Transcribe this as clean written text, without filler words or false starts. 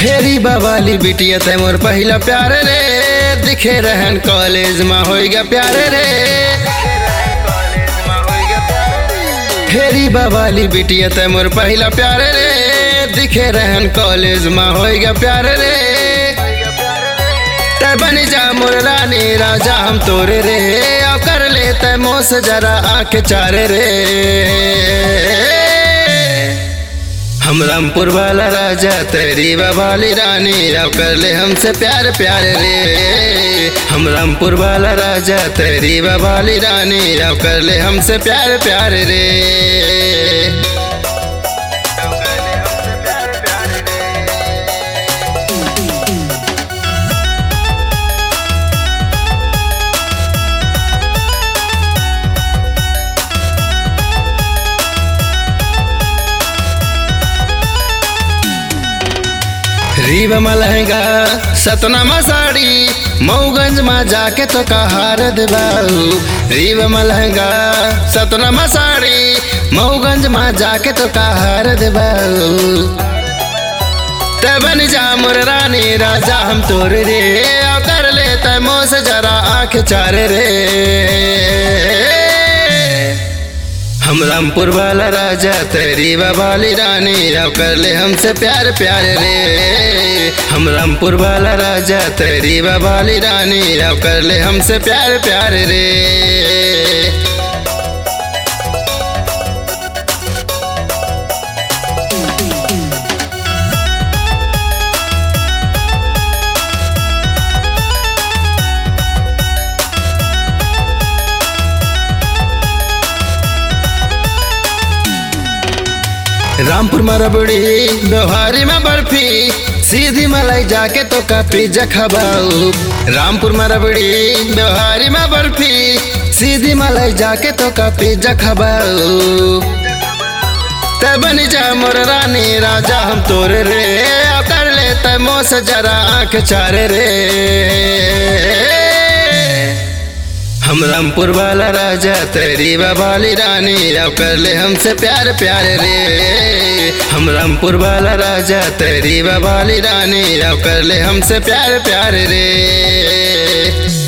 हेरी बाबाली बिटिया ते मोर पहला प्यार रे, दिखे रहन कॉलेज में होएगा प्यार रे। हेरी बाबाली बिटिया ते मोर पहला प्यार रे, दिखे रहन कॉलेज में होएगा प्यार रे। ते बन जा मोर रानी राजा हम तोरे रे, अब कर ले ते मोस जरा आंख चारे रे। हम रामपुर वाला राजा तेरी बाबाली रानी, अब कर ले हमसे प्यार प्यार रे। हम रामपुर वाला राजा तेरी बाबाली रानी, अब कर ले हमसे प्यार प्यार रे। रीब मलहंगा सतना साड़ी मऊगंज में जाके तो कहार देबाऊ। रीब मलहंगा सतना साड़ी मऊगंज में जाके तो कहार देबाऊ। तबन जा मोर रानी राजा हम तोरे रे, अब कर ले मोस जरा आंख चारे रे। हम रामपुर वाला राजा तेरी बाबाली रानी, अब कर ले हमसे प्यार प्यार रे। हम रामपुर वाला राजा तेरी बाबाली रानी, अब कर ले हमसे प्यार प्यार रे। रामपुर में रबड़ी व्यवहारी में बर्फी, सीधी मलाई जाके तो का पिज्जा खबाऊ। रामपुर में रबड़ी व्यवहारी में बर्फी, सीधी मलाई जाके तो का पिज्जा खबाऊ। तबन जा मोर रानी राजा हम तोरे रे, अब कर ले मोस जरा आंख चारे रे। हम रामपुर वाला राजा तेरी बाबाली रानी, अब कर ले हमसे प्यार प्यार रे। हम रामपुर वाला राजा तेरी बाबाली रानी, अब कर ले हमसे प्यार प्यार रे।